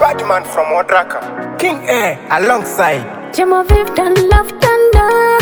Batman from Odraka, King Air alongside Jamoviv dan Love Thunder.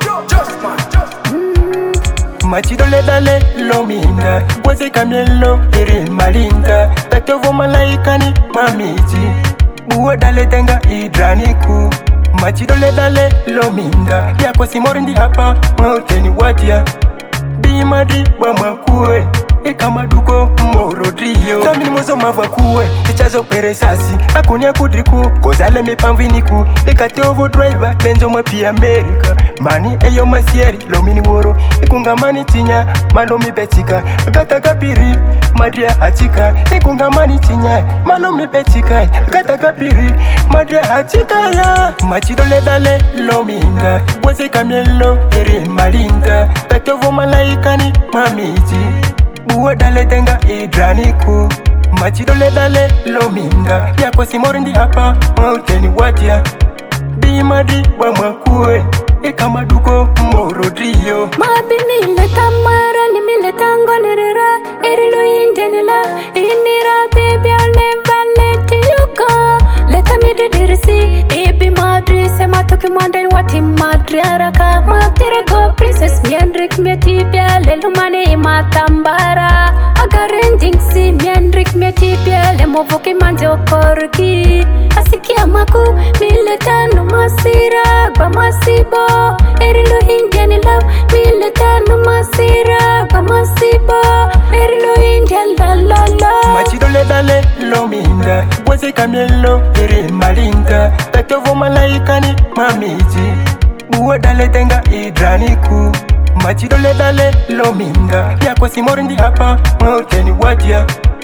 Machidole dale lominda, waze kamyelo iri malinda. Tatovo malaikani mamiji, uwe dale tenga idraniku. Machidole dale lominda, yako simorindi hapa mauteni watia. Bimadi wa makue, kama duko morodrio. Tamini mozo mavakue, ichazo peresasi. Akunia kudriku, kozale mipamviniku. Ikatovo driver, benzo mwapi Amerika. Mani eyo masieri, lomini woro. Ikungamani tinya, malomi betika. Gata kapiri, madria achika. Ikungamani tinya, malomi betika. Gata kapiri, madria achika ya. Machidole dale lominda, waze kamyelo eri malinda. Tatovo malaikani mamiji, uwe dale tenga idraniku. Machidole dale lominda, yako simorindi hapa mauteni watia. Bimadi wa makue, kama duko morodrio. Mabini leta mara ni mileta ngonerera. Erilo indenila, inira baby I'll never let you go. Leta me do dirisi, ibi madri se matoki mwande wati madri araka. Matire go princess miandrik mietibia lelu mane matambara. Agarending si miandrik mietibia le movoki manje okorki. Asikia maku mileta no masira bamasibo. Erilo Indian love mileta no masira bamasibo. Erilo Indian la la la. Machidole dale lominda, waze kamyelo eri malinda. Tatovo malaikani mamiji, uwe dale tenga idraniku. Machidole dale lominda, yako simorindi hapa mauteni watia.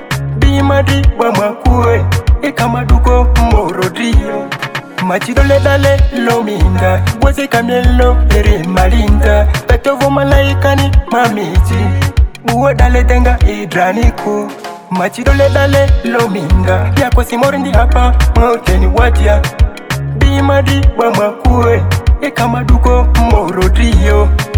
Bimadi wa makue, kama duko morodrio. Machidole dale lominda, waze kamyelo eri malinda. Tatovo malaikani mamiji, uwe dale tenga idraniku. Machidole dale lominda, yako simorindi hapa mauteni watia. Bimadi wa makue, kama duko morodrio.